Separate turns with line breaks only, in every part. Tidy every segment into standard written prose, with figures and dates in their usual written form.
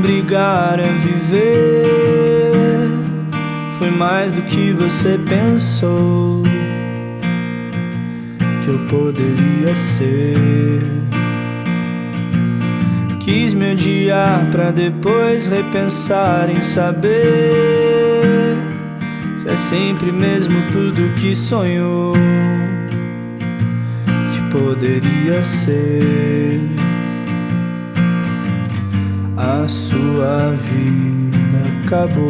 obrigar a viver foi mais do que você pensou que eu poderia ser. Quis me odiar pra depois repensar em saber se é sempre mesmo tudo que sonhou que poderia ser. A sua vida acabou,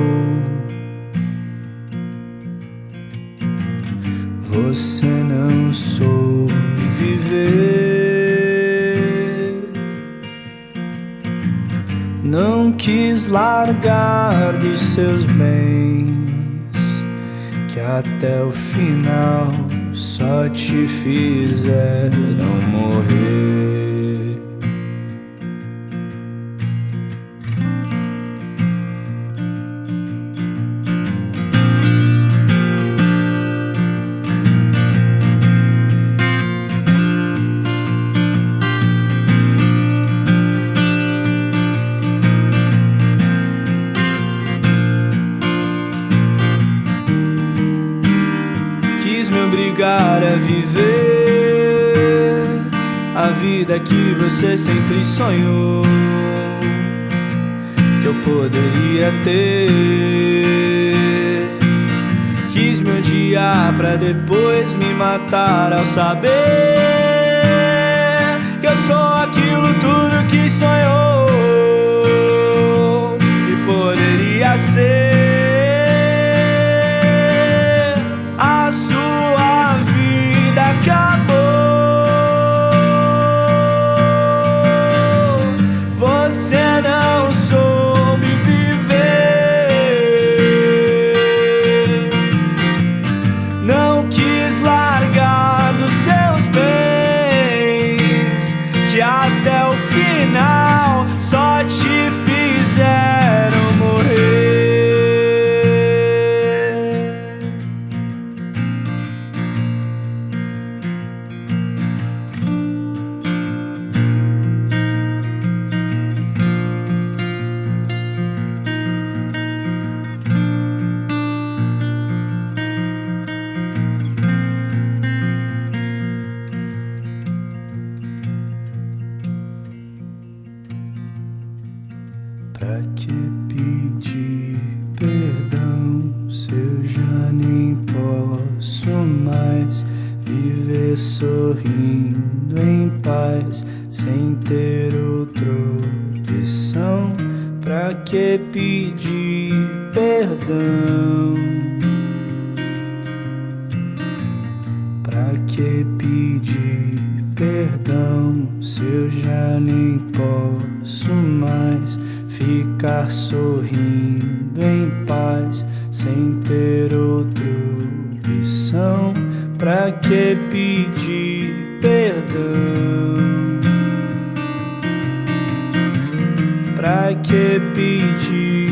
você não soube viver, não quis largar dos seus bens, que até o final só te fizeram morrer. Obrigar a viver a vida que você sempre sonhou que eu poderia ter. Quis me odiar pra depois me matar ao saber que eu sou aquilo tudo que sonhou que poderia ser. Acabou, você não soube viver, não quis largar dos seus bens, que até o final só te fizeram morrer. Pra que pedir perdão se eu já nem posso mais viver sorrindo em paz sem ter outra opção? Pra que pedir perdão? Pra que pedir perdão se eu já nem posso mais ficar sorrindo em paz sem ter outra opção? Pra que pedir perdão? Pra que pedir